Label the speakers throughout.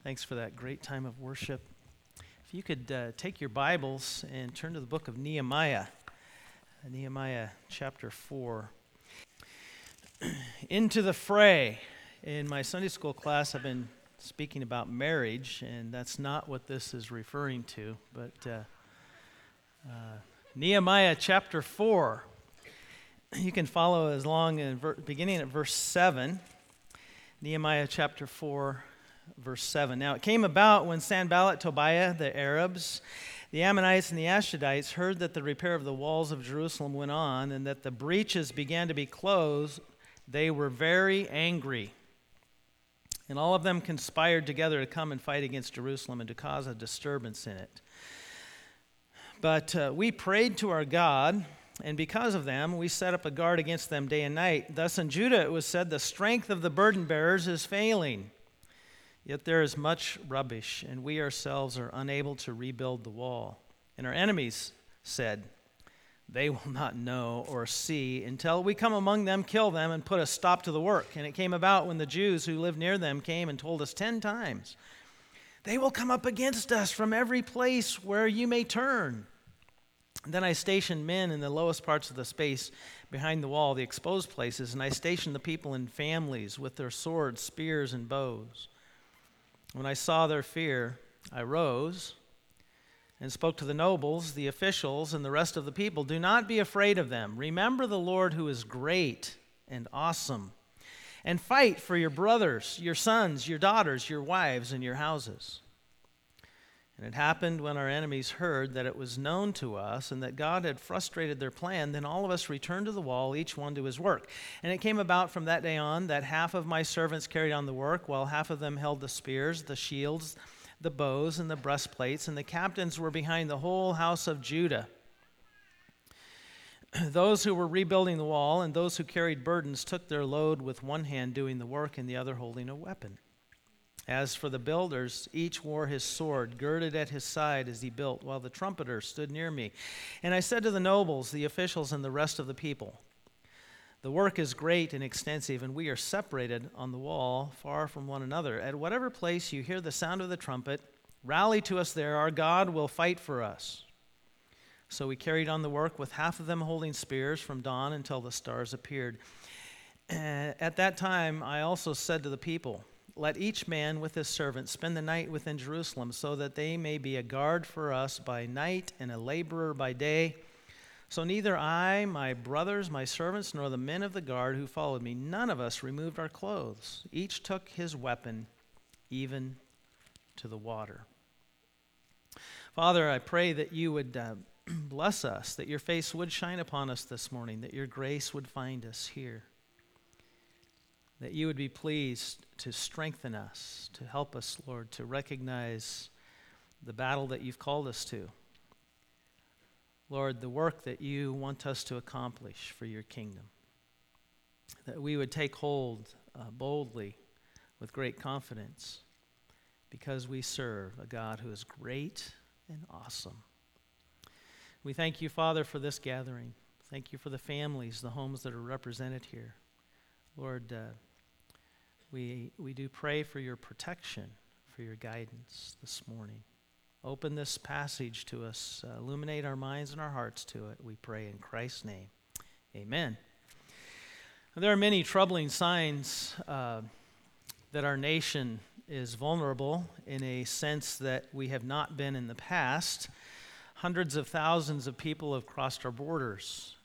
Speaker 1: Thanks for that great time of worship. If you could take your Bibles and turn to the book of Nehemiah, Nehemiah chapter 4. Into the fray. In my Sunday school class, I've been speaking about marriage, and that's not what this is referring to, but Nehemiah chapter 4. You can follow as long beginning at verse 7. Nehemiah chapter 4, verse 7. Now it came about when Sanballat, Tobiah, the Arabs, the Ammonites, and the Ashdodites heard that the repair of the walls of Jerusalem went on and that the breaches began to be closed, they were very angry. And all of them conspired together to come and fight against Jerusalem and to cause a disturbance in it. But we prayed to our God, and because of them, we set up a guard against them day and night. Thus in Judah it was said, the strength of the burden bearers is failing. Yet there is much rubbish, and we ourselves are unable to rebuild the wall. And our enemies said, they will not know or see until we come among them, kill them, and put a stop to the work. And it came about when the Jews who lived near them came and told us 10 times, they will come up against us from every place where you may turn. Then I stationed men in the lowest parts of the space behind the wall, the exposed places, and I stationed the people in families with their swords, spears, and bows. When I saw their fear, I rose and spoke to the nobles, the officials, and the rest of the people. Do not be afraid of them. Remember the Lord who is great and awesome. And fight for your brothers, your sons, your daughters, your wives, and your houses. And it happened when our enemies heard that it was known to us and that God had frustrated their plan, then all of us returned to the wall, each one to his work. And it came about from that day on that half of my servants carried on the work, while half of them held the spears, the shields, the bows, and the breastplates, and the captains were behind the whole house of Judah. Those who were rebuilding the wall and those who carried burdens took their load with one hand doing the work and the other holding a weapon. As for the builders, each wore his sword, girded at his side as he built, while the trumpeter stood near me. And I said to the nobles, the officials, and the rest of the people, the work is great and extensive, and we are separated on the wall, far from one another. At whatever place you hear the sound of the trumpet, rally to us there. Our God will fight for us. So we carried on the work with half of them holding spears from dawn until the stars appeared. At that time, I also said to the people, let each man with his servant spend the night within Jerusalem, so that they may be a guard for us by night and a laborer by day. So neither I, my brothers, my servants, nor the men of the guard who followed me, none of us removed our clothes. Each took his weapon, even to the water. Father, I pray that you would bless us, that your face would shine upon us this morning, that your grace would find us here. That you would be pleased to strengthen us, to help us, Lord, to recognize the battle that you've called us to. Lord, the work that you want us to accomplish for your kingdom. That we would take hold boldly with great confidence because we serve a God who is great and awesome. We thank you, Father, for this gathering. Thank you for the families, the homes that are represented here. Lord, we do pray for your protection, for your guidance this morning. Open this passage to us. Illuminate our minds and our hearts to it, we pray in Christ's name. Amen. There are many troubling signs that our nation is vulnerable in a sense that we have not been in the past. Hundreds of thousands of people have crossed our borders,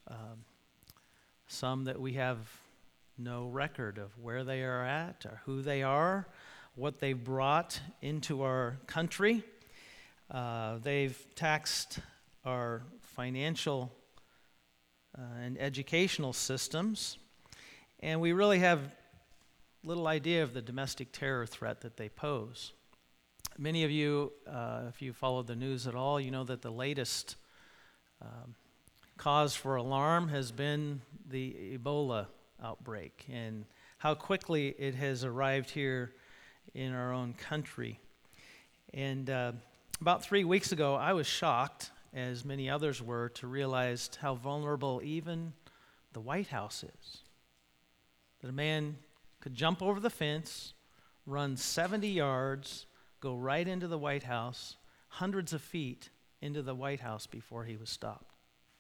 Speaker 1: some that we have no record of where they are at or who they are, what they've brought into our country. They've taxed our financial and educational systems, and we really have little idea of the domestic terror threat that they pose. Many of you, if you followed the news at all, you know that the latest cause for alarm has been the Ebola outbreak and how quickly it has arrived here in our own country. And about 3 weeks ago, I was shocked, as many others were, to realize how vulnerable even the White House is. That a man could jump over the fence, run 70 yards, go right into the White House, hundreds of feet into the White House before he was stopped.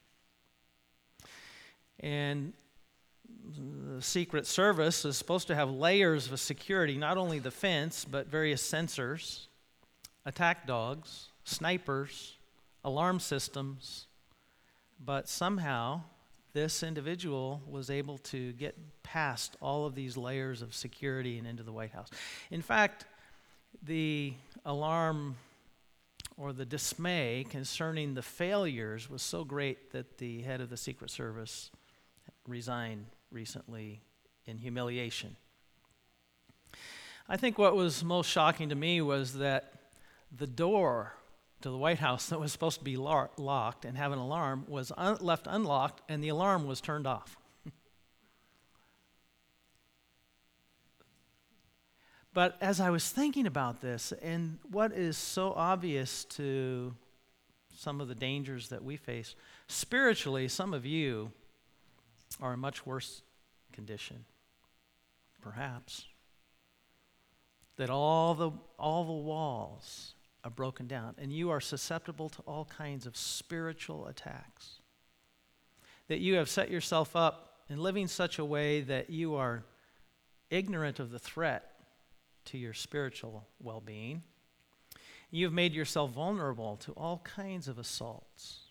Speaker 1: And the Secret Service is supposed to have layers of security, not only the fence, but various sensors, attack dogs, snipers, alarm systems. But somehow, this individual was able to get past all of these layers of security and into the White House. In fact, the alarm or the dismay concerning the failures was so great that the head of the Secret Service resigned recently in humiliation. I think what was most shocking to me was that the door to the White House that was supposed to be locked and have an alarm was left unlocked, and the alarm was turned off. But as I was thinking about this, and what is so obvious to some of the dangers that we face, spiritually, some of you are in much worse condition, perhaps. That all the walls are broken down, and you are susceptible to all kinds of spiritual attacks. That you have set yourself up in living such a way that you are ignorant of the threat to your spiritual well-being. You've made yourself vulnerable to all kinds of assaults.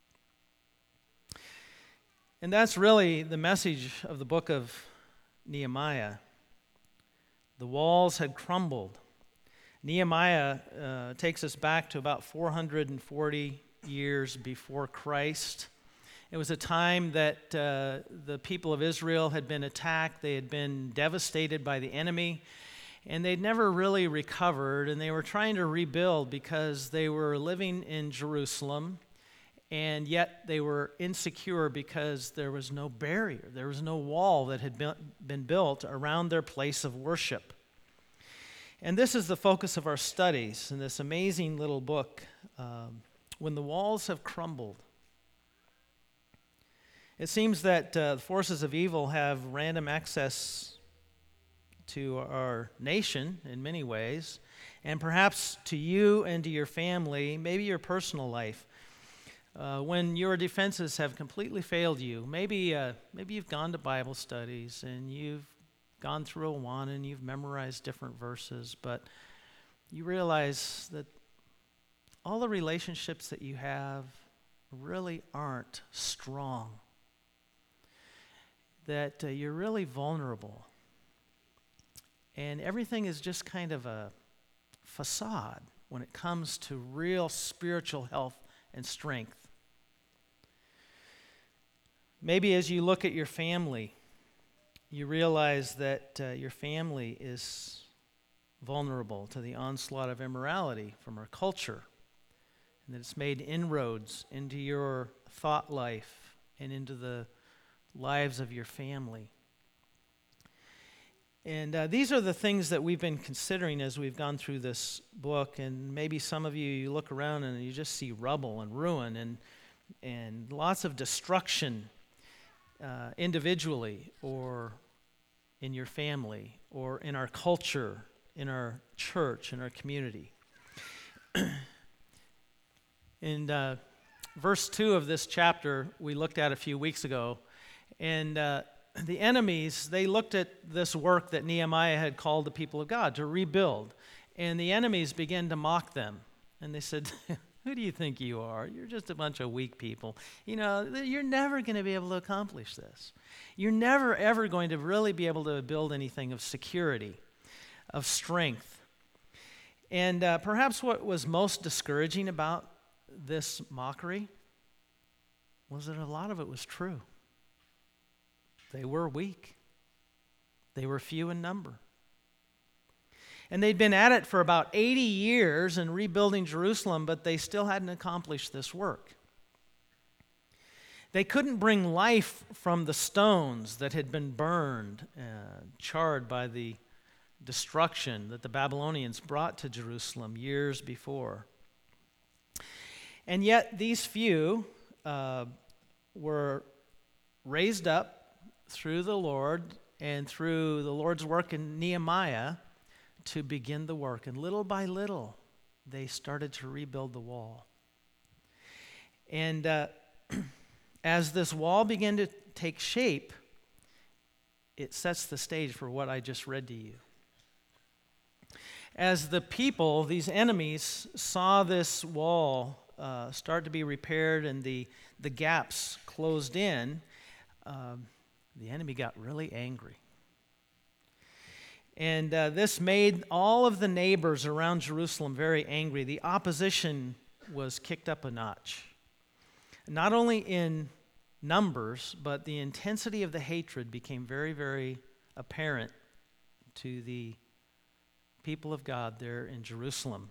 Speaker 1: And that's really the message of the book of Nehemiah. The walls had crumbled. Nehemiah takes us back to about 440 years before Christ. It was a time that the people of Israel had been attacked. They had been devastated by the enemy, and they'd never really recovered, and they were trying to rebuild because they were living in Jerusalem, and yet they were insecure because there was no barrier. There was no wall that had been built around their place of worship. And this is the focus of our studies in this amazing little book, When the Walls Have Crumbled. It seems that the forces of evil have random access to our nation in many ways, and perhaps to you and to your family, maybe your personal life. When your defenses have completely failed you, maybe you've gone to Bible studies and you've gone through Awana and you've memorized different verses, but you realize that all the relationships that you have really aren't strong, that you're really vulnerable, and everything is just kind of a facade when it comes to real spiritual health and strength. Maybe as you look at your family, you realize that your family is vulnerable to the onslaught of immorality from our culture, and that it's made inroads into your thought life and into the lives of your family. And these are the things that we've been considering as we've gone through this book, and maybe some of you look around and you just see rubble and ruin and lots of destruction individually or in your family or in our culture, in our church, in our community. In verse 2 of this chapter we looked at a few weeks ago, and the enemies, they looked at this work that Nehemiah had called the people of God to rebuild, and the enemies began to mock them, and they said, who do you think you are? You're just a bunch of weak people. You know, you're never going to be able to accomplish this. You're never, ever going to really be able to build anything of security, of strength. And perhaps what was most discouraging about this mockery was that a lot of it was true. They were weak. They were few in number. And they'd been at it for about 80 years in rebuilding Jerusalem, but they still hadn't accomplished this work. They couldn't bring life from the stones that had been burned, charred by the destruction that the Babylonians brought to Jerusalem years before. And yet these few were raised up through the Lord and through the Lord's work in Nehemiah to begin the work. And little by little, they started to rebuild the wall. And as this wall began to take shape, it sets the stage for what I just read to you. As the people, these enemies, saw this wall start to be repaired and the gaps closed in, the enemy got really angry. And this made all of the neighbors around Jerusalem very angry. The opposition was kicked up a notch. Not only in numbers, but the intensity of the hatred became very, very apparent to the people of God there in Jerusalem.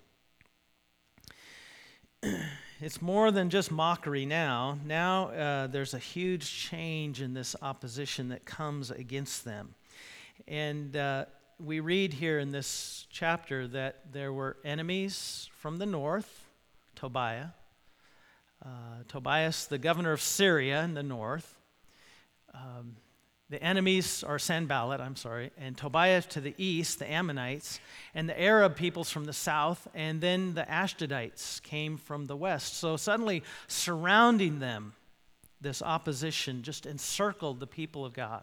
Speaker 1: It's more than just mockery now. Now there's a huge change in this opposition that comes against them. And we read here in this chapter that there were enemies from the north, Tobias, the governor of Syria in the north. The enemies are Sanballat, and Tobiah to the east, the Ammonites, and the Arab peoples from the south, and then the Ashdodites came from the west. So suddenly, surrounding them, this opposition just encircled the people of God.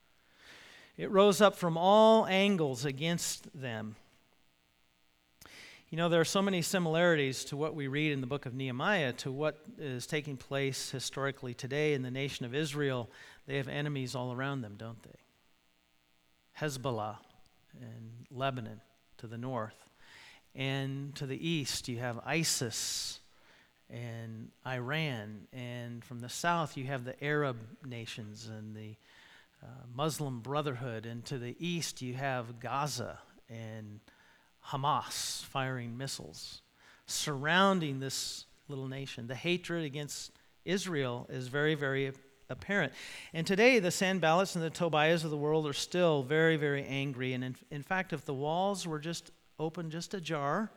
Speaker 1: It rose up from all angles against them. You know, there are so many similarities to what we read in the book of Nehemiah to what is taking place historically today in the nation of Israel. They have enemies all around them, don't they? Hezbollah and Lebanon to the north. And to the east, you have ISIS and Iran. And from the south, you have the Arab nations and the Muslim Brotherhood. And to the east, you have Gaza and Hamas firing missiles surrounding this little nation. The hatred against Israel is very, very apparent. And today, the Sanballats and the Tobiahs of the world are still very, very angry. And in fact, if the walls were just open, just ajar,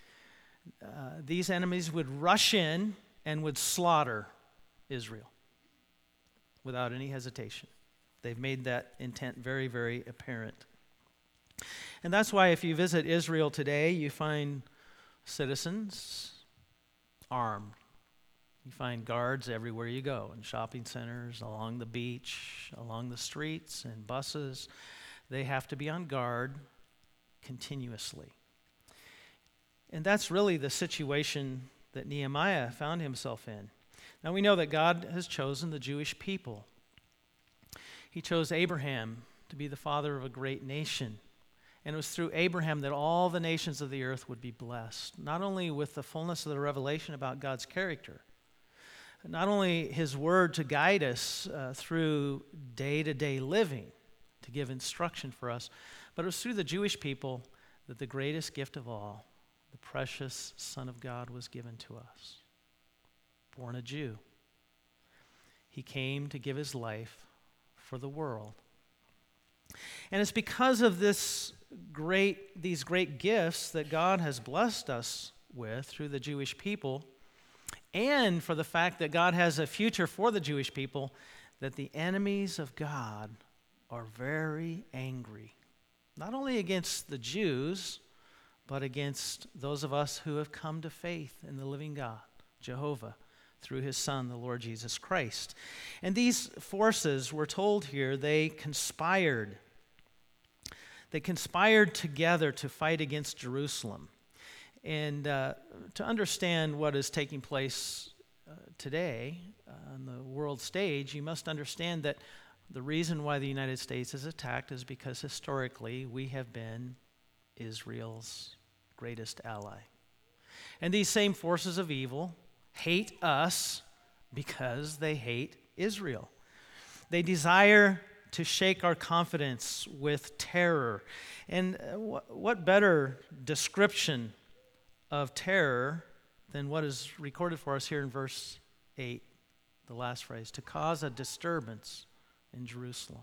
Speaker 1: these enemies would rush in and would slaughter Israel without any hesitation. They've made that intent very, very apparent. And that's why if you visit Israel today, you find citizens armed. You find guards everywhere you go, in shopping centers, along the beach, along the streets, and buses. They have to be on guard continuously. And that's really the situation that Nehemiah found himself in. Now we know that God has chosen the Jewish people. He chose Abraham to be the father of a great nation. And it was through Abraham that all the nations of the earth would be blessed, not only with the fullness of the revelation about God's character, not only his word to guide us through day-to-day living, to give instruction for us, but it was through the Jewish people that the greatest gift of all, the precious Son of God, was given to us. Born a Jew. He came to give his life for the world. And it's because of these great gifts that God has blessed us with through the Jewish people, and for the fact that God has a future for the Jewish people, that the enemies of God are very angry, not only against the Jews, but against those of us who have come to faith in the living God, Jehovah, through his Son, the Lord Jesus Christ. And these forces, we're told here, they conspired. They conspired together to fight against Jerusalem. And to understand what is taking place today on the world stage, you must understand that the reason why the United States is attacked is because historically we have been Israel's greatest ally. And these same forces of evil hate us because they hate Israel. They desire to shake our confidence with terror. And what better description of terror than what is recorded for us here in verse 8, the last phrase, to cause a disturbance in Jerusalem.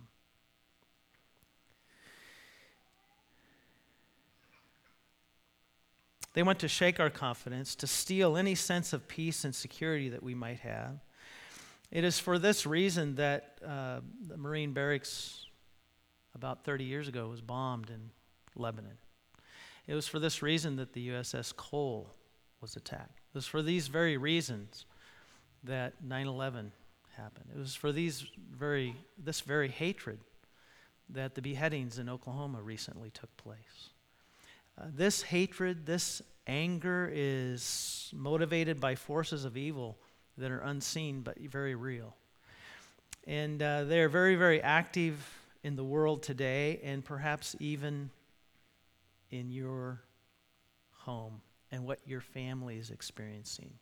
Speaker 1: They want to shake our confidence, to steal any sense of peace and security that we might have. It is for this reason that the Marine barracks about 30 years ago was bombed in Lebanon. It was for this reason that the USS Cole was attacked. It was for these very reasons that 9/11 happened. It was for this very hatred that the beheadings in Oklahoma recently took place. This hatred, this anger is motivated by forces of evil that are unseen but very real. And they're very, very active in the world today, and perhaps even in your home and what your family is experiencing.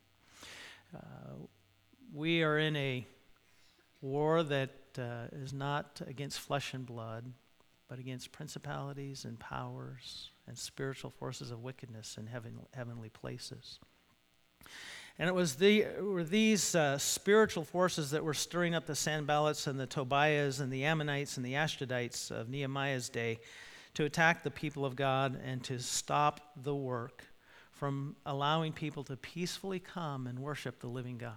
Speaker 1: We are in a war that is not against flesh and blood, but against principalities and powers and spiritual forces of wickedness in heavenly places. And it were these spiritual forces that were stirring up the Sanballats and the Tobiahs and the Ammonites and the Ashdodites of Nehemiah's day to attack the people of God and to stop the work from allowing people to peacefully come and worship the living God.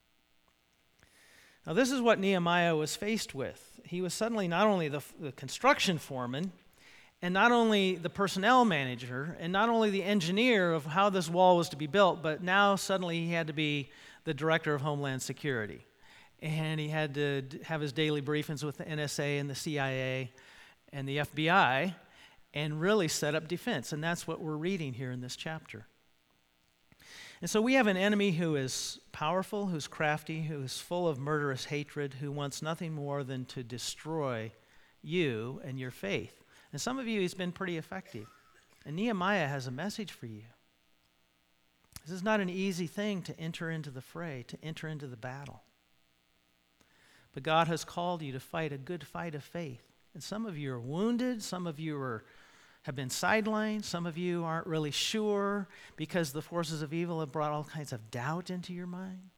Speaker 1: Now, this is what Nehemiah was faced with. He was suddenly not only the construction foreman, and not only the personnel manager, and not only the engineer of how this wall was to be built, but now suddenly he had to be the director of Homeland Security. And he had to have his daily briefings with the NSA and the CIA and the FBI and really set up defense. And that's what we're reading here in this chapter. And so we have an enemy who is powerful, who's crafty, who is full of murderous hatred, who wants nothing more than to destroy you and your faith. And some of you, he's been pretty effective. And Nehemiah has a message for you. This is not an easy thing to enter into the fray, to enter into the battle. But God has called you to fight a good fight of faith. And some of you are wounded, some of you have been sidelined, some of you aren't really sure because the forces of evil have brought all kinds of doubt into your mind.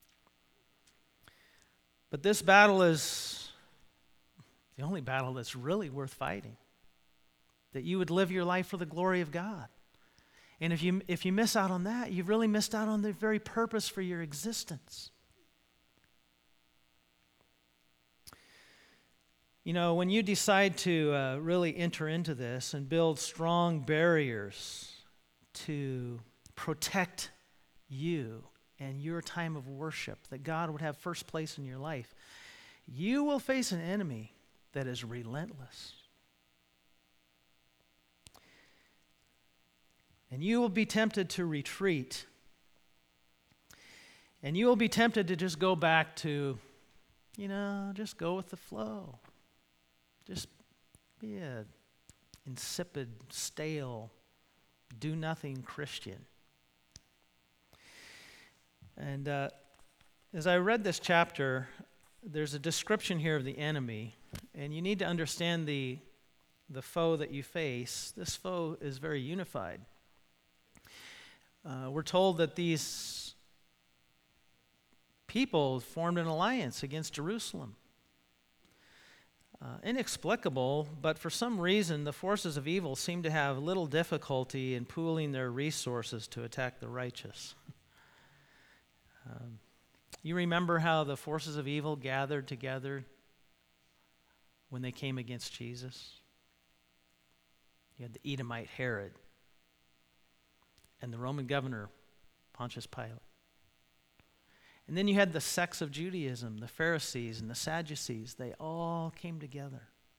Speaker 1: But this battle is the only battle that's really worth fighting. That you would live your life for the glory of God. And if you miss out on that, you've really missed out on the very purpose for your existence. You know, when you decide to really enter into this and build strong barriers to protect you and your time of worship, that God would have first place in your life, you will face an enemy that is relentless. And you will be tempted to retreat. And you will be tempted to just go back to, just go with the flow. Just be an insipid, stale, do-nothing Christian. And as I read this chapter, there's a description here of the enemy. And you need to understand the foe that you face. This foe is very unified. We're told that these people formed an alliance against Jerusalem. Inexplicable, but for some reason the forces of evil seem to have little difficulty in pooling their resources to attack the righteous. You remember how the forces of evil gathered together when they came against Jesus? You had the Edomite Herod and the Roman governor, Pontius Pilate. And then you had the sects of Judaism, the Pharisees and the Sadducees. They all came together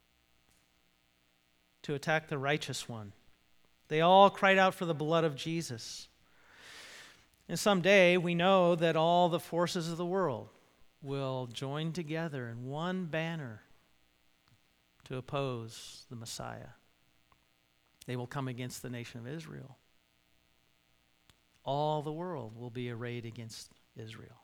Speaker 1: to attack the righteous one. They all cried out for the blood of Jesus. And someday we know that all the forces of the world will join together in one banner to oppose the Messiah. They will come against the nation of Israel. All the world will be arrayed against Israel.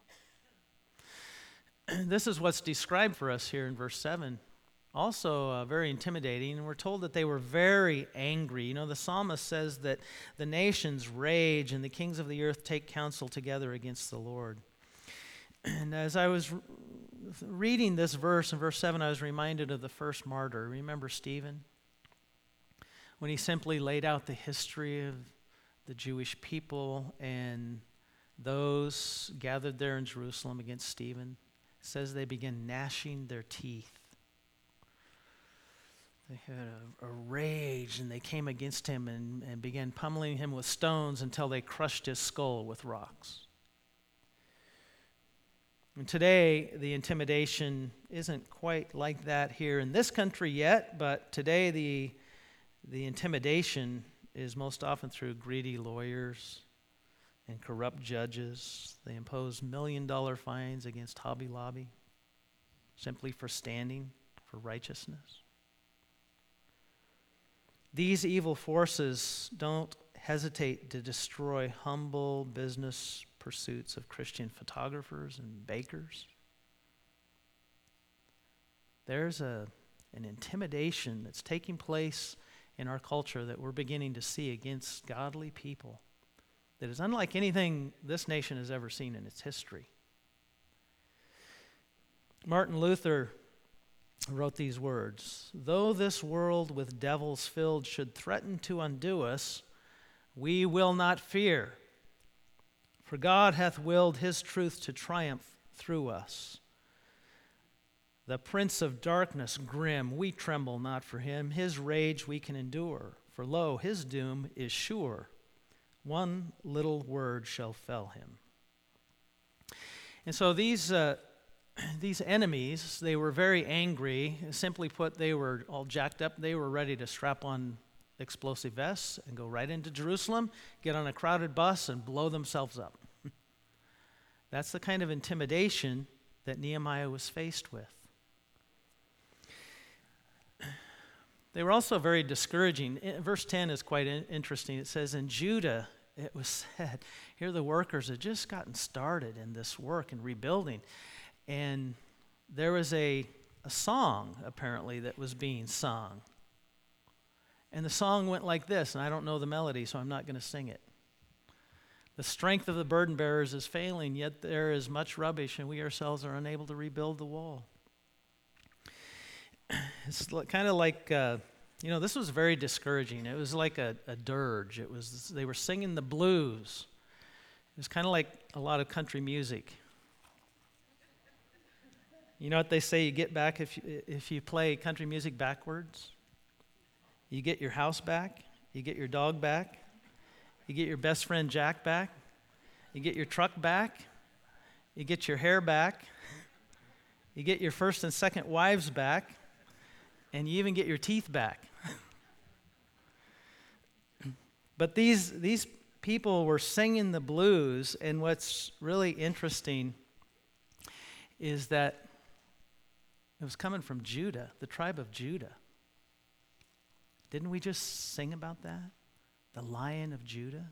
Speaker 1: This is what's described for us here in verse 7. Also very intimidating. And we're told that they were very angry. You know, the psalmist says that the nations rage and the kings of the earth take counsel together against the Lord. And as I was reading this verse in verse 7, I was reminded of the first martyr. Remember Stephen? When he simply laid out the history of the Jewish people and those gathered there in Jerusalem against Stephen. It says they began gnashing their teeth. They had a rage, and they came against him and began pummeling him with stones until they crushed his skull with rocks. And today, the intimidation isn't quite like that here in this country yet, but today the intimidation is most often through greedy lawyers and corrupt judges. They impose million-dollar fines against Hobby Lobby simply for standing for righteousness. These evil forces don't hesitate to destroy humble business pursuits of Christian photographers and bakers. There's an intimidation that's taking place in our culture that we're beginning to see against godly people that is unlike anything this nation has ever seen in its history. Martin Luther wrote these words, "Though this world with devils filled should threaten to undo us, we will not fear. For God hath willed his truth to triumph through us. The prince of darkness grim, we tremble not for him. His rage we can endure. For lo, his doom is sure. One little word shall fell him." And so these enemies, they were very angry. Simply put, they were all jacked up. They were ready to strap on explosive vests and go right into Jerusalem, get on a crowded bus, and blow themselves up. That's the kind of intimidation that Nehemiah was faced with. They were also very discouraging. Verse 10 is quite interesting. It says, "In Judah, it was said," here the workers had just gotten started in this work and rebuilding. And there was a song, apparently, that was being sung. And the song went like this, and I don't know the melody, so I'm not going to sing it. "The strength of the burden bearers is failing, yet there is much rubbish, and we ourselves are unable to rebuild the wall." It's kind of like, this was very discouraging. It was like a dirge. They were singing the blues. It was kind of like a lot of country music. You know what they say, you get back if you play country music backwards? You get your house back, you get your dog back, you get your best friend Jack back, you get your truck back, you get your hair back, you get your first and second wives back, and you even get your teeth back. But these people were singing the blues, and what's really interesting is that it was coming from Judah, the tribe of Judah. Didn't we just sing about that? The Lion of Judah.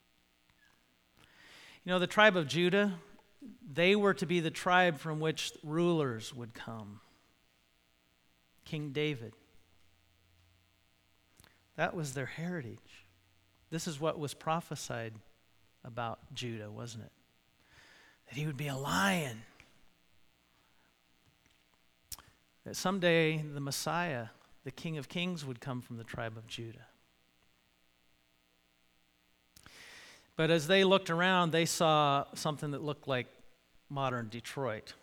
Speaker 1: The tribe of Judah, they were to be the tribe from which rulers would come. King David. That was their heritage. This is what was prophesied about Judah, wasn't it? That he would be a lion. That someday the Messiah, the King of Kings, would come from the tribe of Judah. But as they looked around, they saw something that looked like modern Detroit.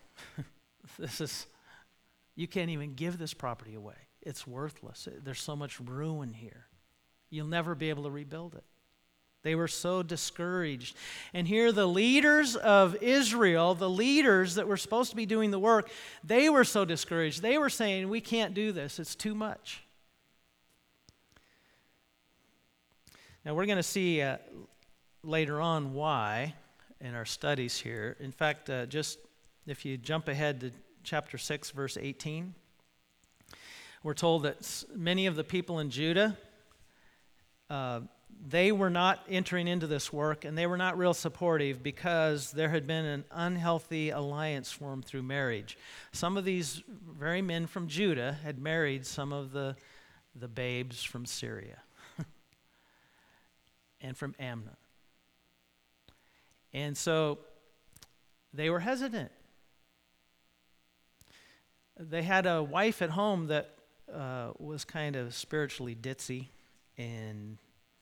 Speaker 1: You can't even give this property away. It's worthless. There's so much ruin here. You'll never be able to rebuild it. They were so discouraged. And here the leaders of Israel, the leaders that were supposed to be doing the work, they were so discouraged. They were saying, "We can't do this. It's too much." Now we're going to see later on why in our studies here. In fact, just if you jump ahead to chapter 6, verse 18, we're told that many of the people in Judah, they were not entering into this work, and they were not real supportive because there had been an unhealthy alliance formed through marriage. Some of these very men from Judah had married some of the babes from Syria and from Ammon. And so they were hesitant. They had a wife at home that was kind of spiritually ditzy and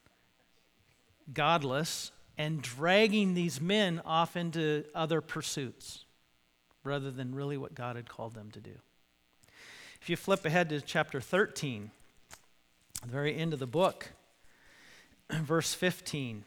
Speaker 1: godless, and dragging these men off into other pursuits rather than really what God had called them to do. If you flip ahead to chapter 13, the very end of the book, verse 15.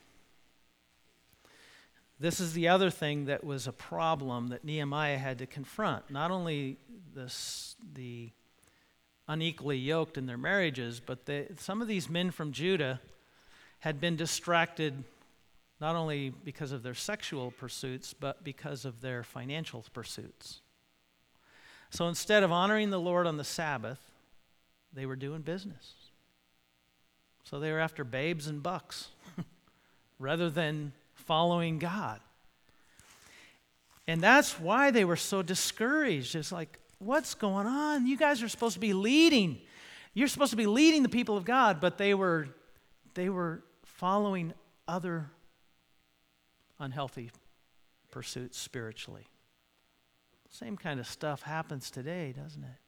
Speaker 1: This is the other thing that was a problem that Nehemiah had to confront. Not only the unequally yoked in their marriages, but some of these men from Judah had been distracted not only because of their sexual pursuits, but because of their financial pursuits. So instead of honoring the Lord on the Sabbath, they were doing business. So they were after babes and bucks rather than following God. And that's why they were so discouraged. It's like, what's going on? You guys are supposed to be leading. You're supposed to be leading the people of God, but they were following other unhealthy pursuits spiritually. Same kind of stuff happens today, doesn't it?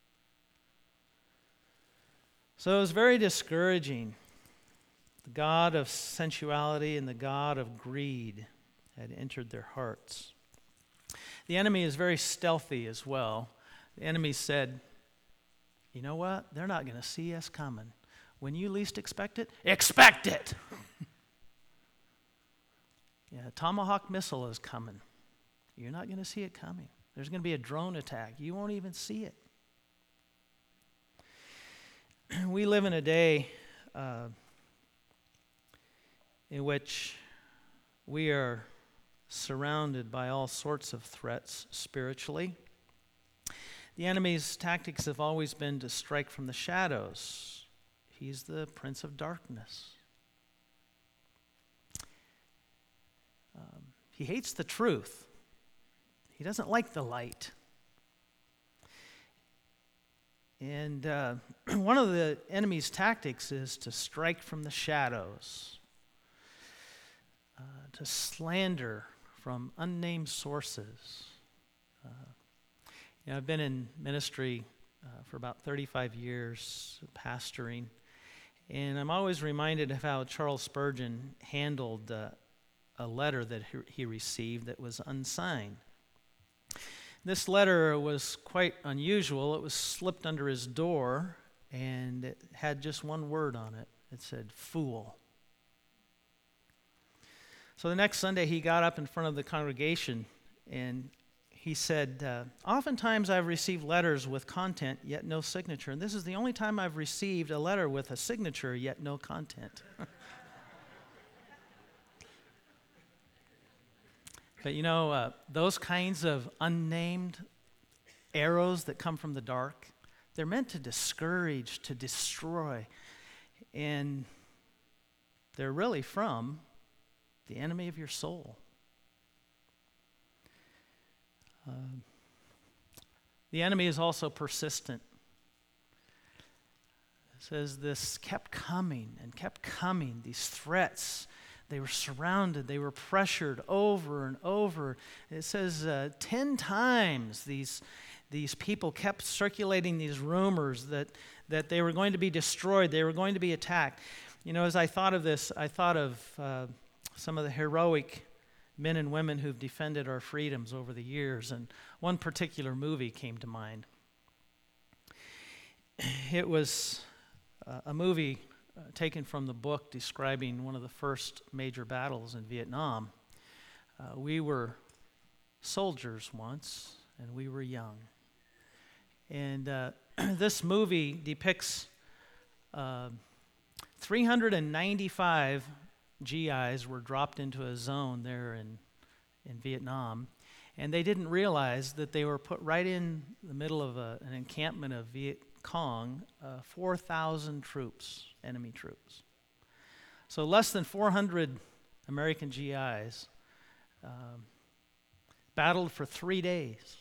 Speaker 1: So it was very discouraging. The god of sensuality and the god of greed had entered their hearts. The enemy is very stealthy as well. The enemy said, you know what? They're not going to see us coming. When you least expect it, expect it. Yeah, a Tomahawk missile is coming. You're not going to see it coming. There's going to be a drone attack. You won't even see it. We live in a day in which we are surrounded by all sorts of threats spiritually. The enemy's tactics have always been to strike from the shadows. He's the prince of darkness. He hates the truth. He doesn't like the light. And one of the enemy's tactics is to strike from the shadows, to slander from unnamed sources. I've been in ministry for about 35 years, pastoring, and I'm always reminded of how Charles Spurgeon handled a letter that he received that was unsigned. This letter was quite unusual. It was slipped under his door, and it had just one word on it. It said, "Fool." So the next Sunday, he got up in front of the congregation, and he said, oftentimes I've received letters with content, yet no signature. And this is the only time I've received a letter with a signature, yet no content. But you know, those kinds of unnamed arrows that come from the dark, they're meant to discourage, to destroy. And they're really from the enemy of your soul. The enemy is also persistent. It says this kept coming and kept coming, these threats. They were surrounded, they were pressured over and over. It says 10 times these people kept circulating these rumors that they were going to be destroyed, they were going to be attacked. You know, as I thought of this, I thought of some of the heroic men and women who've defended our freedoms over the years, and one particular movie came to mind. It was a movie taken from the book describing one of the first major battles in Vietnam. We were soldiers once, and we were young. And this movie depicts 395 GIs were dropped into a zone there in Vietnam, and they didn't realize that they were put right in the middle of an encampment of Viet Cong, 4,000 troops, enemy troops. So less than 400 American GIs battled for 3 days.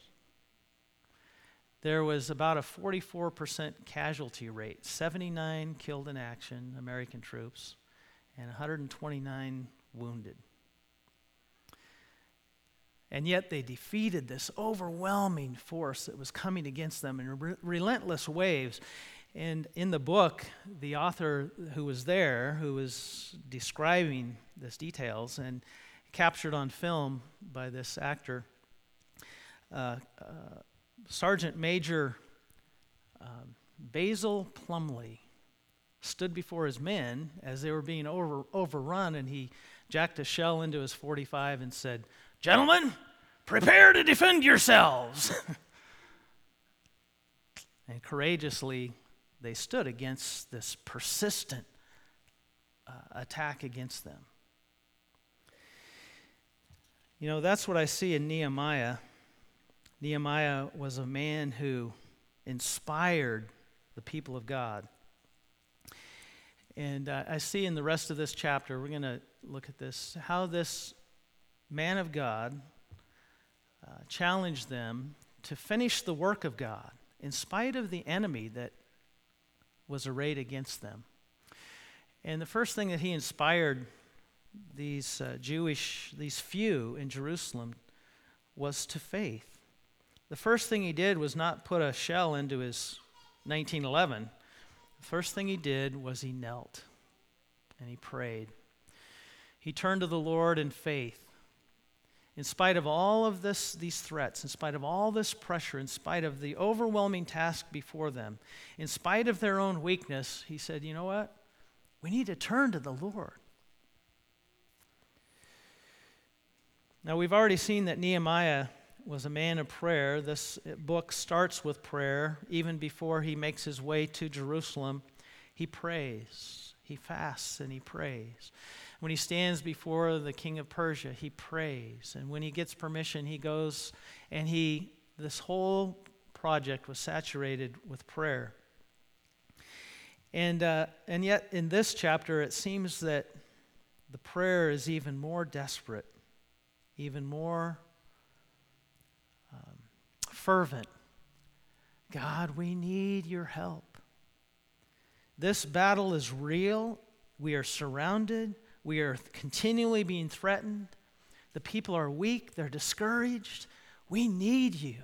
Speaker 1: There was about a 44% casualty rate, 79 killed in action, American troops, and 129 wounded. And yet they defeated this overwhelming force that was coming against them in relentless waves. And in the book, the author who was there, who was describing these details and captured on film by this actor, Sergeant Major Basil Plumley stood before his men as they were being overrun, and he jacked a shell into his 45 and said, "Gentlemen, prepare to defend yourselves." And courageously, they stood against this persistent attack against them. You know, that's what I see in Nehemiah. Nehemiah was a man who inspired the people of God. And I see in the rest of this chapter, we're going to look at this, how this man of God challenged them to finish the work of God in spite of the enemy that was arrayed against them. And the first thing that he inspired these few in Jerusalem was to faith. The first thing he did was not put a shell into his 1911. The first thing he did was he knelt and he prayed. He turned to the Lord in faith. In spite of all of these threats, in spite of all this pressure, in spite of the overwhelming task before them, in spite of their own weakness, he said, "You know what? We need to turn to the Lord." Now, we've already seen that Nehemiah was a man of prayer. This book starts with prayer. Even before he makes his way to Jerusalem, he prays. He fasts and he prays. When he stands before the king of Persia, he prays. And when he gets permission, he goes and this whole project was saturated with prayer. And yet in this chapter, it seems that the prayer is even more desperate, even more fervent. God, we need your help. This battle is real. We are surrounded. We are continually being threatened. The people are weak. They're discouraged. We need you.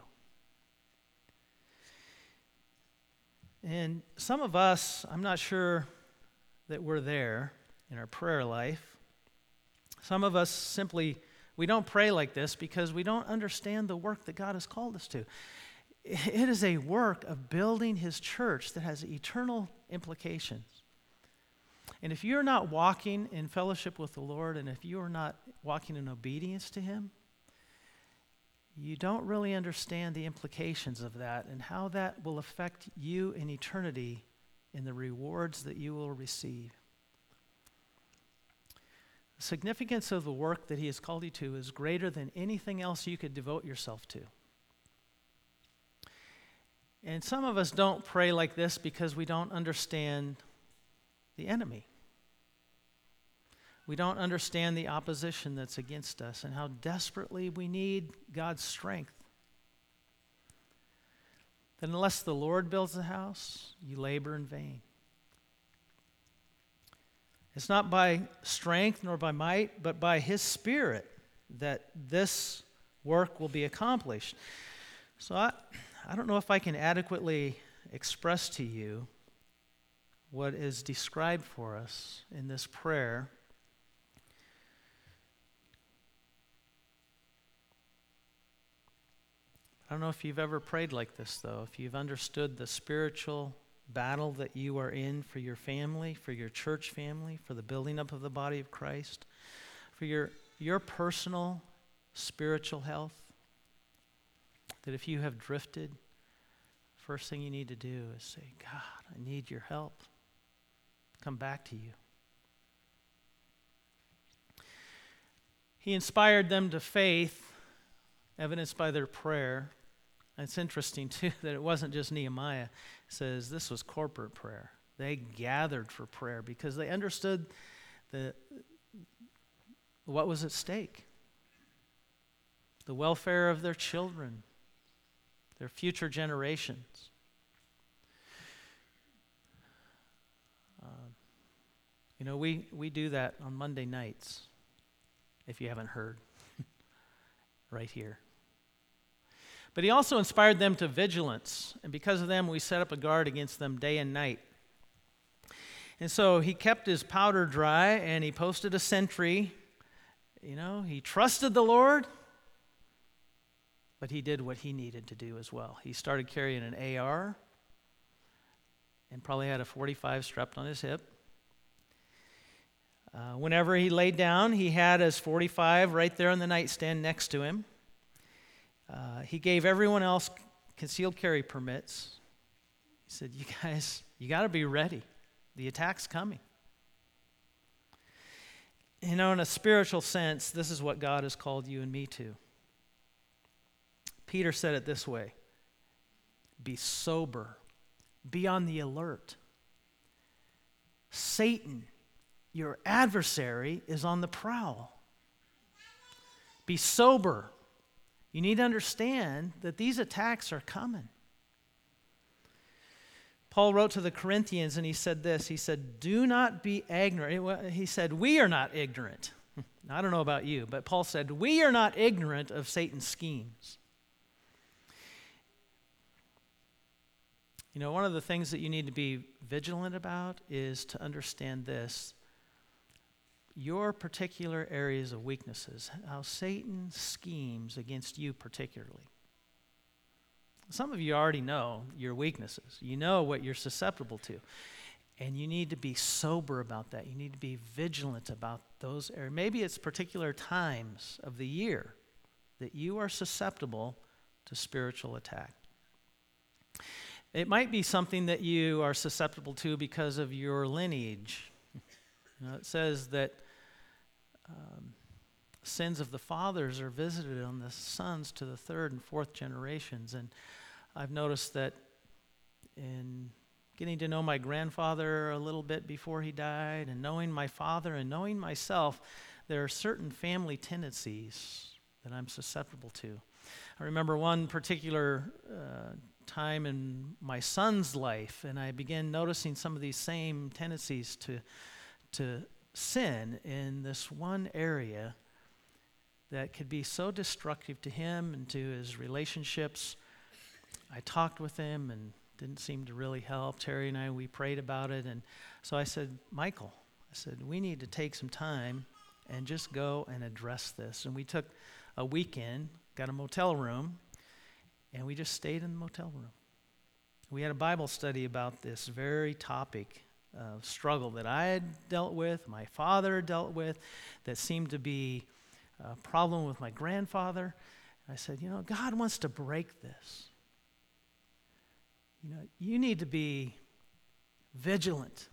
Speaker 1: And some of us, I'm not sure that we're there in our prayer life. Some of us simply, we don't pray like this because we don't understand the work that God has called us to. It is a work of building his church that has eternal implications. And if you're not walking in fellowship with the Lord, and if you are not walking in obedience to him, you don't really understand the implications of that and how that will affect you in eternity in the rewards that you will receive. The significance of the work that he has called you to is greater than anything else you could devote yourself to. And some of us don't pray like this because we don't understand the enemy. We don't understand the opposition that's against us and how desperately we need God's strength. That unless the Lord builds the house, you labor in vain. It's not by strength nor by might, but by his Spirit that this work will be accomplished. So I don't know if I can adequately express to you what is described for us in this prayer. I don't know if you've ever prayed like this, though, if you've understood the spiritual battle that you are in for your family, for your church family, for the building up of the body of Christ, for your personal spiritual health, that if you have drifted, first thing you need to do is say, God, I need your help. Come back to you. He inspired them to faith, evidenced by their prayer. And it's interesting, too, that it wasn't just Nehemiah. It says this was corporate prayer. They gathered for prayer because they understood what was at stake. The welfare of their children, their future generations. We do that on Monday nights, if you haven't heard, right here. But he also inspired them to vigilance, and because of them, we set up a guard against them day and night. And so he kept his powder dry, and he posted a sentry. He trusted the Lord, but he did what he needed to do as well. He started carrying an AR, and probably had a 45 strapped on his hip. Whenever he laid down, he had his 45 right there on the nightstand next to him. He gave everyone else concealed carry permits. He said, you guys, you got to be ready. The attack's coming. You know, in a spiritual sense, this is what God has called you and me to. Peter said it this way: be sober, be on the alert. Satan, your adversary, is on the prowl. Be sober. You need to understand that these attacks are coming. Paul wrote to the Corinthians and he said this. He said, do not be ignorant. He said, we are not ignorant. I don't know about you, but Paul said, we are not ignorant of Satan's schemes. You know, one of the things that you need to be vigilant about is to understand this. Your particular areas of weaknesses, how Satan schemes against you particularly. Some of you already know your weaknesses. You know what you're susceptible to. And you need to be sober about that. You need to be vigilant about those areas. Maybe it's particular times of the year that you are susceptible to spiritual attack. It might be something that you are susceptible to because of your lineage. You know, it says that sins of the fathers are visited on the sons to the third and fourth generations. And I've noticed that in getting to know my grandfather a little bit before he died, and knowing my father and knowing myself, there are certain family tendencies that I'm susceptible to. I remember one particular time in my son's life, and I began noticing some of these same tendencies to sin in this one area that could be so destructive to him and to his relationships. I talked with him and didn't seem to really help. Terry and I, we prayed about it. And so I said, Michael, I said, we need to take some time and just go and address this. And we took a weekend, got a motel room, and we just stayed in the motel room. We had a Bible study about this very topic of struggle that I had dealt with, my father dealt with, that seemed to be a problem with my grandfather. And I said, you know, God wants to break this. You know, you need to be vigilant.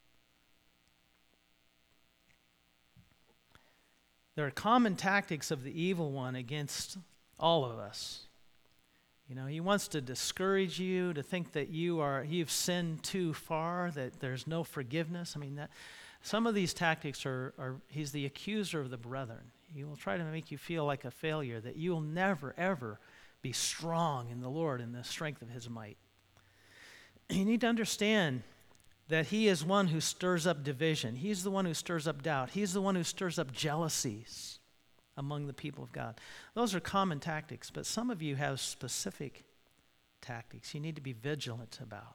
Speaker 1: There are common tactics of the evil one against all of us. You know, he wants to discourage you, to think that you've sinned too far, that there's no forgiveness. I mean, some of these tactics he's the accuser of the brethren. He will try to make you feel like a failure, that you will never, ever be strong in the Lord in the strength of his might. You need to understand that he is one who stirs up division. He's the one who stirs up doubt. He's the one who stirs up jealousies among the people of God. Those are common tactics, but some of you have specific tactics you need to be vigilant about.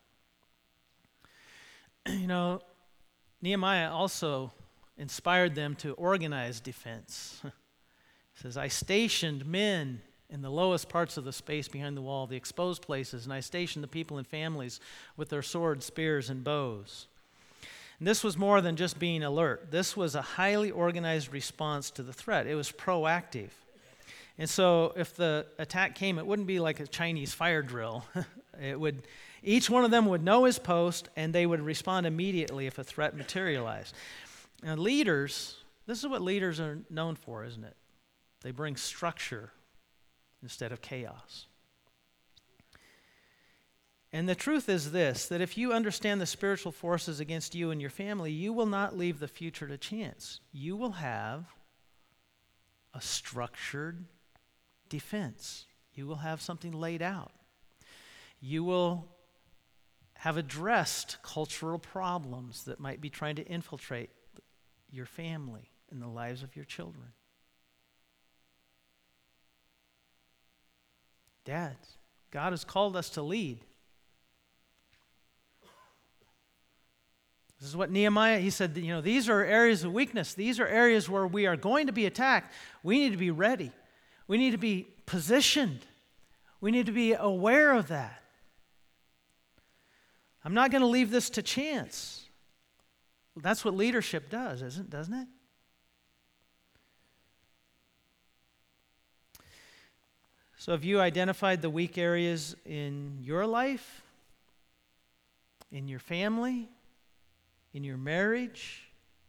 Speaker 1: You know, Nehemiah also inspired them to organize defense. He says, I stationed men in the lowest parts of the space behind the wall, the exposed places, and I stationed the people and families with their swords, spears, and bows. And this was more than just being alert. This was a highly organized response to the threat. It was proactive. And so if the attack came, it wouldn't be like a Chinese fire drill. Each one of them would know his post, and they would respond immediately if a threat materialized. Now, leaders, this is what leaders are known for, isn't it? They bring structure instead of chaos. And the truth is this, that if you understand the spiritual forces against you and your family, you will not leave the future to chance. You will have a structured defense. You will have something laid out. You will have addressed cultural problems that might be trying to infiltrate your family and the lives of your children. Dads, God has called us to lead. This is what Nehemiah, he said, you know, these are areas of weakness. These are areas where we are going to be attacked. We need to be ready. We need to be positioned. We need to be aware of that. I'm not going to leave this to chance. That's what leadership does, doesn't it? So have you identified the weak areas in your life, in your family, in your marriage?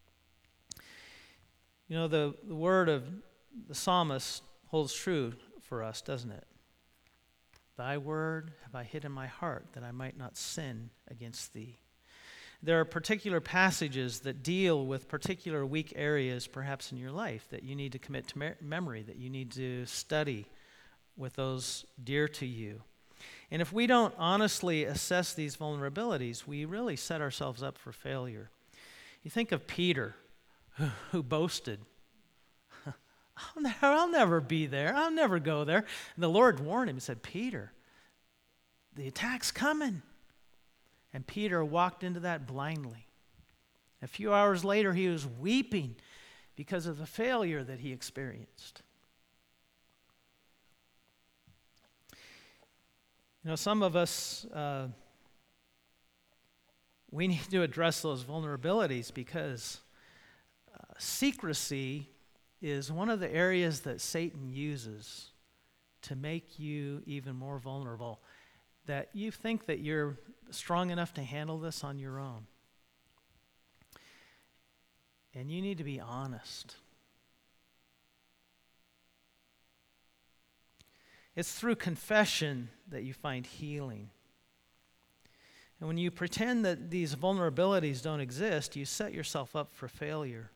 Speaker 1: You know, the word of the psalmist holds true for us, doesn't it? Thy word have I hid in my heart that I might not sin against thee. There are particular passages that deal with particular weak areas perhaps in your life that you need to commit to memory, that you need to study with those dear to you. And if we don't honestly assess these vulnerabilities, we really set ourselves up for failure. You think of Peter, who boasted, I'll never be there. I'll never go there. And the Lord warned him and said, Peter, the attack's coming. And Peter walked into that blindly. A few hours later, he was weeping because of the failure that he experienced. You know, some of us, we need to address those vulnerabilities because secrecy is one of the areas that Satan uses to make you even more vulnerable, that you think that you're strong enough to handle this on your own. And you need to be honest. It's through confession that you find healing. And when you pretend that these vulnerabilities don't exist, you set yourself up for failure.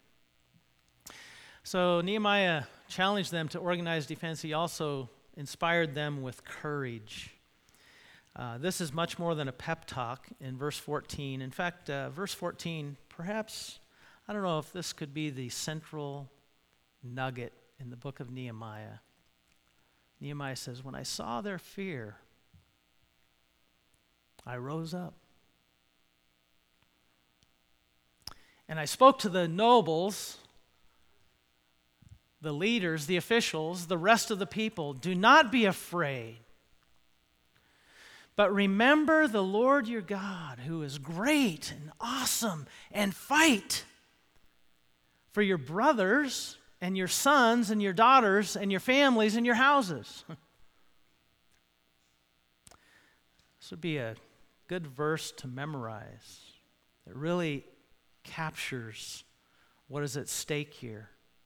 Speaker 1: So Nehemiah challenged them to organize defense. He also inspired them with courage. This is much more than a pep talk in verse 14. In fact, verse 14, perhaps, I don't know if this could be the central nugget in the book of Nehemiah. Nehemiah says, when I saw their fear, I rose up. And I spoke to the nobles, the leaders, the officials, the rest of the people. Do not be afraid, but remember the Lord your God, who is great and awesome, and fight for your brothers and your sons and your daughters and your families and your houses. This would be a good verse to memorize. It really captures what is at stake here.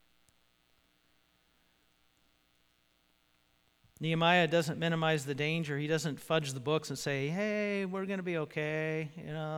Speaker 1: Nehemiah doesn't minimize the danger. He doesn't fudge the books and say, hey, we're going to be okay.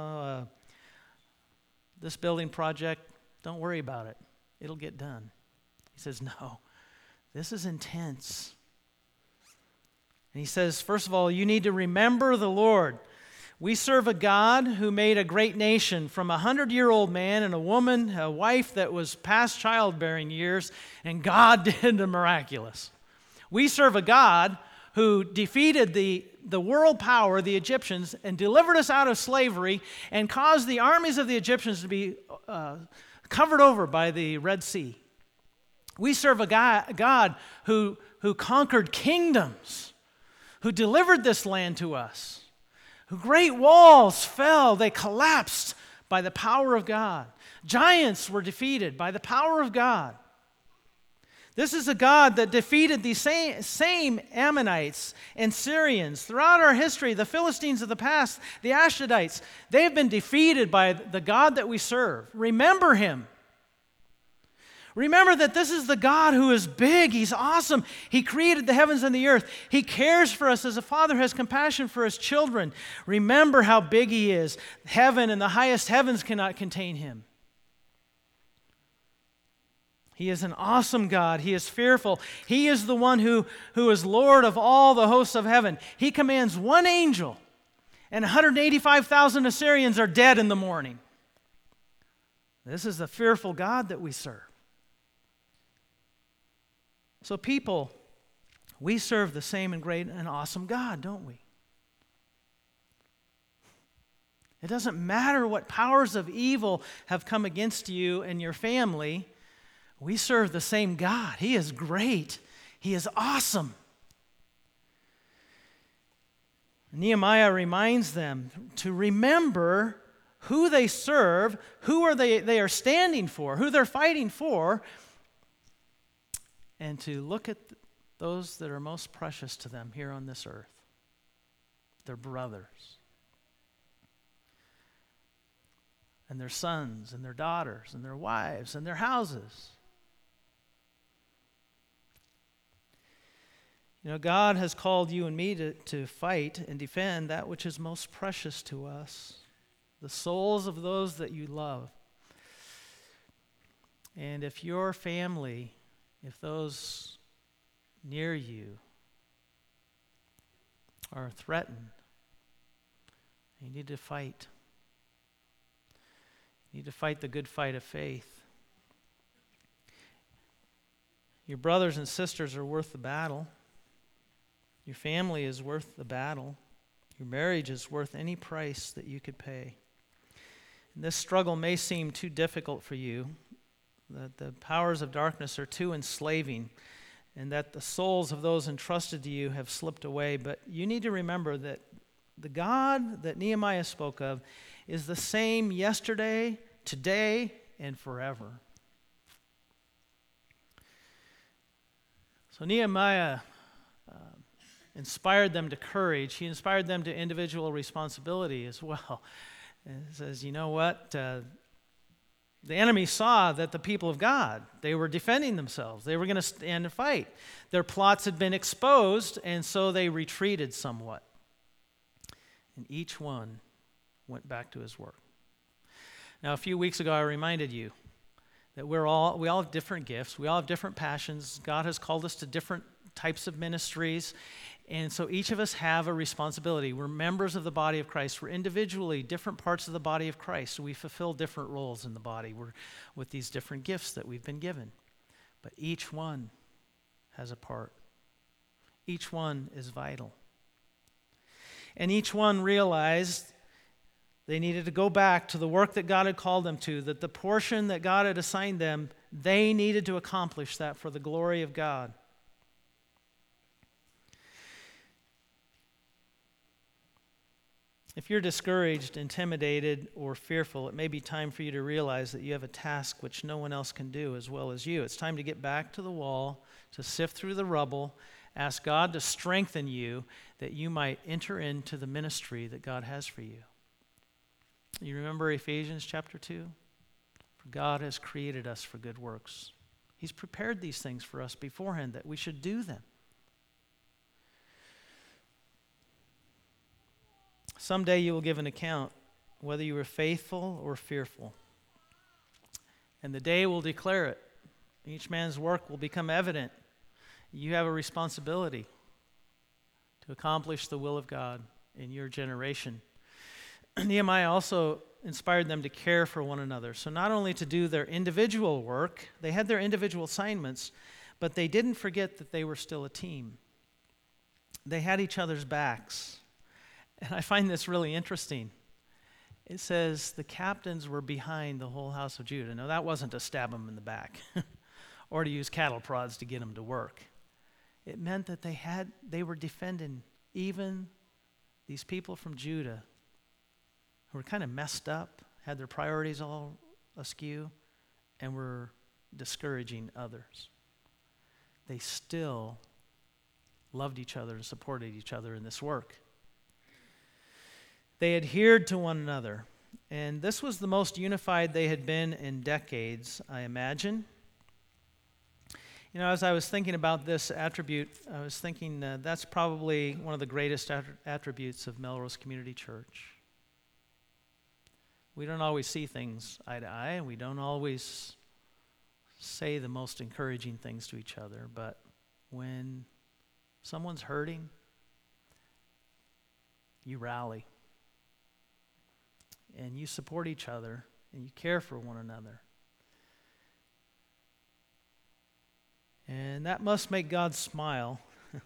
Speaker 1: This building project, don't worry about it. It'll get done. He says, no, this is intense. And he says, first of all, you need to remember the Lord. We serve a God who made a great nation from a 100-year-old man and a woman, a wife that was past childbearing years, and God did the miraculous. We serve a God who defeated the world power, the Egyptians, and delivered us out of slavery and caused the armies of the Egyptians to be covered over by the Red Sea. We serve a God who conquered kingdoms, who delivered this land to us, who great walls fell, they collapsed by the power of God. Giants were defeated by the power of God. This is a God that defeated the same Ammonites and Syrians. Throughout our history, the Philistines of the past, the Ashdodites, they've been defeated by the God that we serve. Remember him. Remember that this is the God who is big. He's awesome. He created the heavens and the earth. He cares for us as a father has compassion for his children. Remember how big he is. Heaven and the highest heavens cannot contain him. He is an awesome God. He is fearful. He is the one who is Lord of all the hosts of heaven. He commands one angel, and 185,000 Assyrians are dead in the morning. This is the fearful God that we serve. So people, we serve the same and great and awesome God, don't we? It doesn't matter what powers of evil have come against you and your family. We serve the same God. He is great. He is awesome. Nehemiah reminds them to remember who they serve, who they are standing for, who they're fighting for, and to look at those that are most precious to them here on this earth, their brothers, and their sons, and their daughters, and their wives, and their houses. You know, God has called you and me to fight and defend that which is most precious to us, the souls of those that you love. And if your family, if those near you are threatened, you need to fight. You need to fight the good fight of faith. Your brothers and sisters are worth the battle. Your family is worth the battle. Your marriage is worth any price that you could pay. And this struggle may seem too difficult for you, that the powers of darkness are too enslaving, and that the souls of those entrusted to you have slipped away. But you need to remember that the God that Nehemiah spoke of is the same yesterday, today, and forever. So Nehemiah inspired them to courage. He inspired them to individual responsibility as well. And it says, you know what? The enemy saw that the people of God, they were defending themselves. They were going to stand and fight. Their plots had been exposed, and so they retreated somewhat. And each one went back to his work. Now, a few weeks ago, I reminded you that we all have different gifts. We all have different passions. God has called us to different types of ministries. And so each of us have a responsibility. We're members of the body of Christ. We're individually different parts of the body of Christ. So we fulfill different roles in the body. We're with these different gifts that we've been given. But each one has a part. Each one is vital. And each one realized they needed to go back to the work that God had called them to, that the portion that God had assigned them, they needed to accomplish that for the glory of God. If you're discouraged, intimidated, or fearful, it may be time for you to realize that you have a task which no one else can do as well as you. It's time to get back to the wall, to sift through the rubble, ask God to strengthen you that you might enter into the ministry that God has for you. You remember Ephesians chapter 2? For God has created us for good works. He's prepared these things for us beforehand that we should do them. Someday you will give an account whether you were faithful or fearful. And the day will declare it. Each man's work will become evident. You have a responsibility to accomplish the will of God in your generation. Nehemiah also inspired them to care for one another. So not only to do their individual work, they had their individual assignments, but they didn't forget that they were still a team. They had each other's backs. And I find this really interesting. It says the captains were behind the whole house of Judah. Now, that wasn't to stab them in the back or to use cattle prods to get them to work. It meant that they were defending even these people from Judah who were kind of messed up, had their priorities all askew, and were discouraging others. They still loved each other and supported each other in this work. They adhered to one another, and this was the most unified they had been in decades, I imagine. You know, as I was thinking about this attribute, I was thinking that's probably one of the greatest attributes of Melrose Community Church. We don't always see things eye to eye, and we don't always say the most encouraging things to each other, but when someone's hurting, you rally. And you support each other, and you care for one another. And that must make God smile,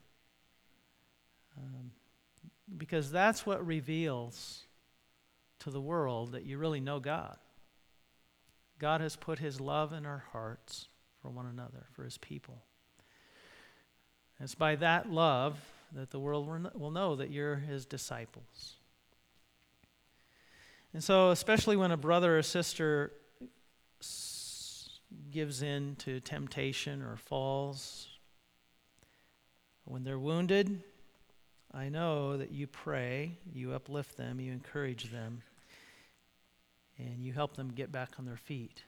Speaker 1: because that's what reveals to the world that you really know God. God has put his love in our hearts for one another, for his people. It's by that love that the world will know that you're his disciples. And so, especially when a brother or sister gives in to temptation or falls, when they're wounded, I know that you pray, you uplift them, you encourage them, and you help them get back on their feet.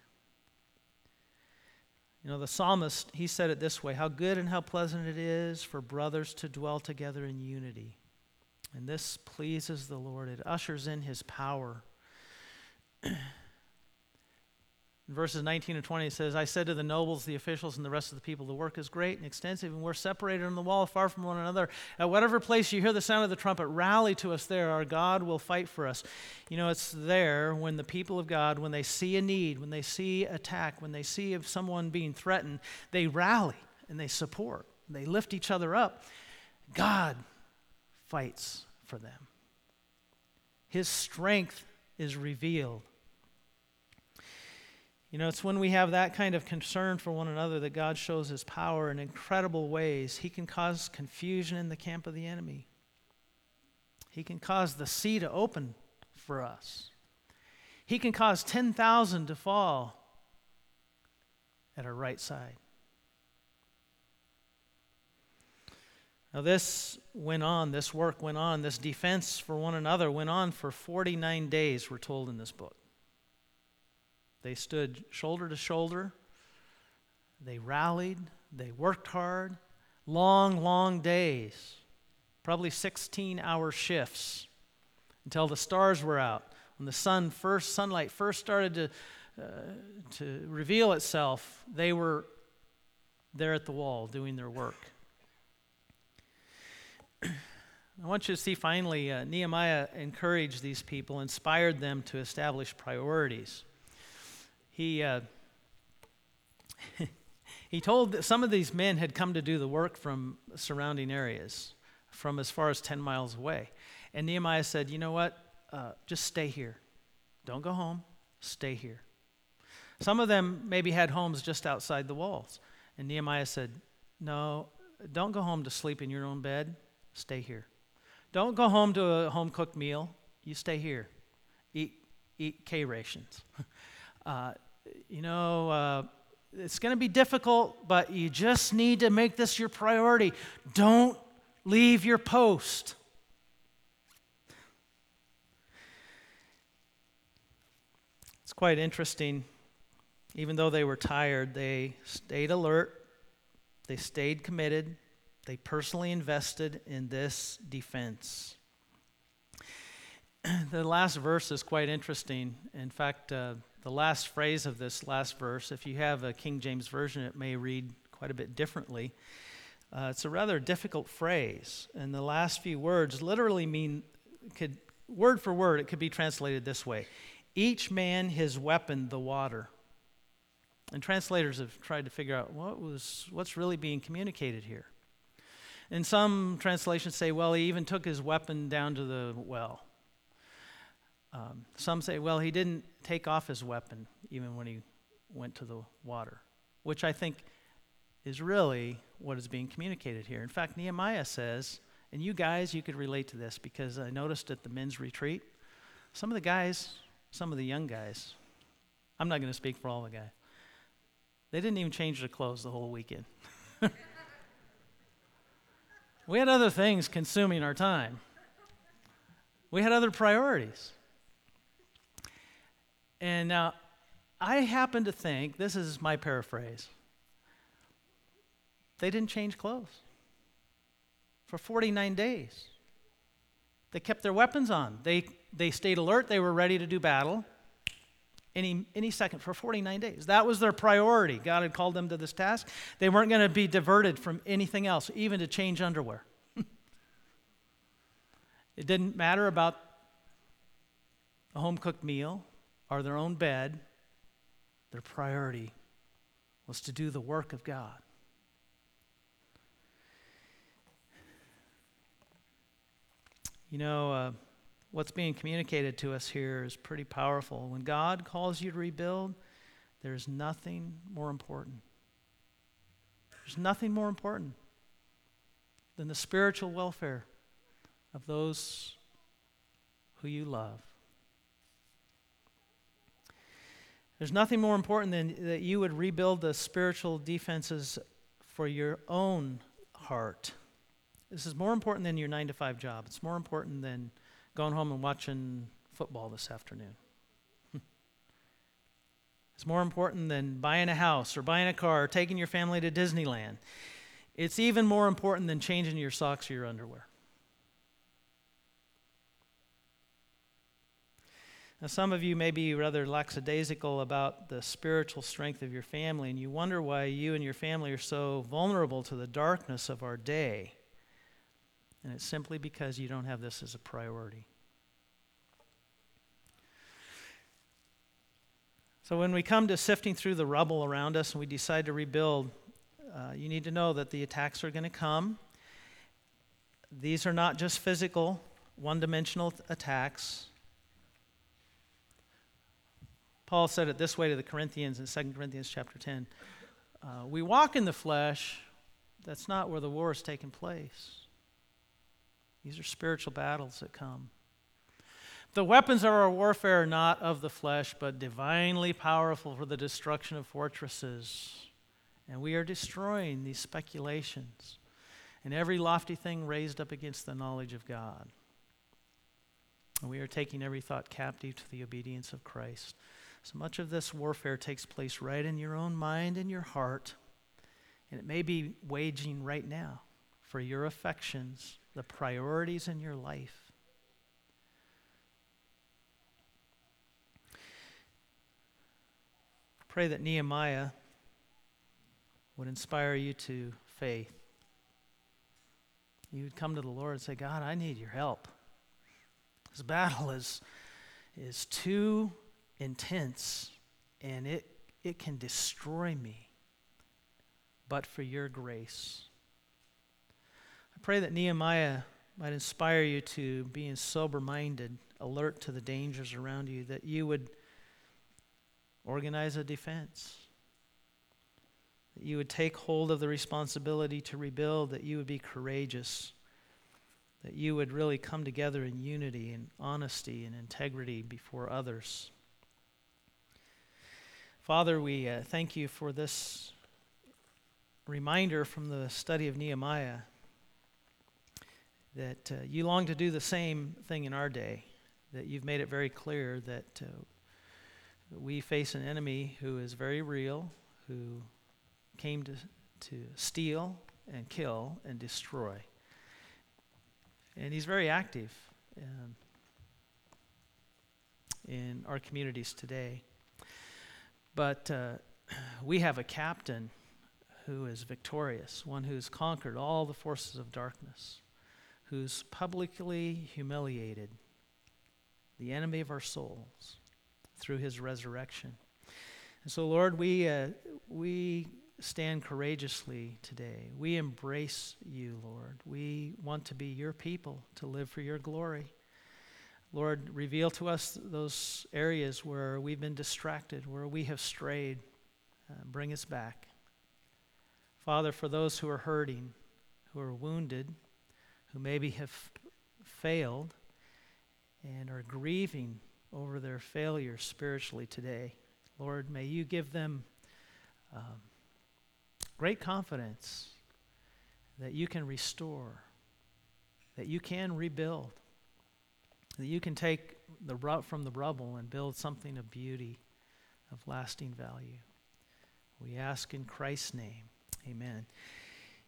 Speaker 1: You know, the psalmist, he said it this way: how good and how pleasant it is for brothers to dwell together in unity. And this pleases the Lord. It ushers in his power. In verses 19 and 20, it says, I said to the nobles, the officials, and the rest of the people, the work is great and extensive, and we're separated on the wall, far from one another. At whatever place you hear the sound of the trumpet, rally to us there. Our God will fight for us. You know, it's there when the people of God, when they see a need, when they see attack, when they see of someone being threatened, they rally and they support. They lift each other up. God fights for them. His strength is revealed. You know, it's when we have that kind of concern for one another that God shows his power in incredible ways. He can cause confusion in the camp of the enemy. He can cause the sea to open for us. He can cause 10,000 to fall at our right side. Now this went on, this work went on, this defense for one another went on for 49 days, we're told in this book. They stood shoulder to shoulder. They rallied. They worked hard. Long, long days. Probably 16-hour shifts until the stars were out. When the sunlight first started to reveal itself, they were there at the wall doing their work. I want you to see finally, Nehemiah encouraged these people, inspired them to establish priorities. He told that some of these men had come to do the work from surrounding areas, from as far as 10 miles away. And Nehemiah said, you know what, just stay here. Don't go home, stay here. Some of them maybe had homes just outside the walls. And Nehemiah said, no, don't go home to sleep in your own bed, stay here. Don't go home to a home-cooked meal, you stay here. Eat K rations. It's going to be difficult, but you just need to make this your priority. Don't leave your post. It's quite interesting. Even though they were tired, they stayed alert. They stayed committed. They personally invested in this defense. The last verse is quite interesting. In fact, the last phrase of this last verse, if you have a King James Version, it may read quite a bit differently. It's a rather difficult phrase, and the last few words literally mean, word for word, it could be translated this way: each man his weapon, the water. And translators have tried to figure out what's really being communicated here. And some translations say, well, he even took his weapon down to the well. Some say, well, he didn't take off his weapon even when he went to the water, which I think is really what is being communicated here. In fact, Nehemiah says, and you guys, you could relate to this because I noticed at the men's retreat, some of the young guys, I'm not going to speak for all the guys, they didn't even change their clothes the whole weekend. We had other things consuming our time. We had other priorities. And now, I happen to think, this is my paraphrase, they didn't change clothes for 49 days. They kept their weapons on. They stayed alert. They were ready to do battle any second for 49 days. That was their priority. God had called them to this task. They weren't going to be diverted from anything else, even to change underwear. It didn't matter about a home-cooked meal or their own bed. Their priority was to do the work of God. You know, what's being communicated to us here is pretty powerful. When God calls you to rebuild, there's nothing more important. There's nothing more important. than the spiritual welfare of those who you love. There's nothing more important than that you would rebuild the spiritual defenses for your own heart. This is more important than your 9-to-5 job. It's more important than going home and watching football this afternoon. It's more important than buying a house or buying a car or taking your family to Disneyland. It's even more important than changing your socks or your underwear. Now, some of you may be rather lackadaisical about the spiritual strength of your family, and you wonder why you and your family are so vulnerable to the darkness of our day. And it's simply because you don't have this as a priority. So when we come to sifting through the rubble around us and we decide to rebuild, you need to know that the attacks are going to come. These are not just physical, one-dimensional attacks. Paul said it this way to the Corinthians in 2 Corinthians chapter 10. We walk in the flesh. That's not where the war is taking place. These are spiritual battles that come. The weapons of our warfare are not of the flesh, but divinely powerful for the destruction of fortresses. And we are destroying these speculations and every lofty thing raised up against the knowledge of God. And we are taking every thought captive to the obedience of Christ. So much of this warfare takes place right in your own mind and your heart, and it may be waging right now for your affections, the priorities in your life. Pray that Nehemiah would inspire you to faith. You would come to the Lord and say, God, I need your help. This battle is too intense, and it can destroy me, but for your grace. I pray that Nehemiah might inspire you to be sober-minded, alert to the dangers around you, that you would organize a defense, that you would take hold of the responsibility to rebuild, that you would be courageous, that you would really come together in unity and honesty and integrity before others. Father, we thank you for this reminder from the study of Nehemiah that you long to do the same thing in our day, that you've made it very clear that we face an enemy who is very real, who came to steal and kill and destroy. And he's very active in our communities today. But we have a captain who is victorious, one who's conquered all the forces of darkness, who's publicly humiliated the enemy of our souls through his resurrection. And so, Lord, we stand courageously today. We embrace you, Lord. We want to be your people, to live for your glory. Lord, reveal to us those areas where we've been distracted, where we have strayed. Bring us back. Father, for those who are hurting, who are wounded, who maybe have failed and are grieving over their failure spiritually today, Lord, may you give them great confidence that you can restore, that you can rebuild, that you can take from the rubble and build something of beauty, of lasting value. We ask in Christ's name, amen.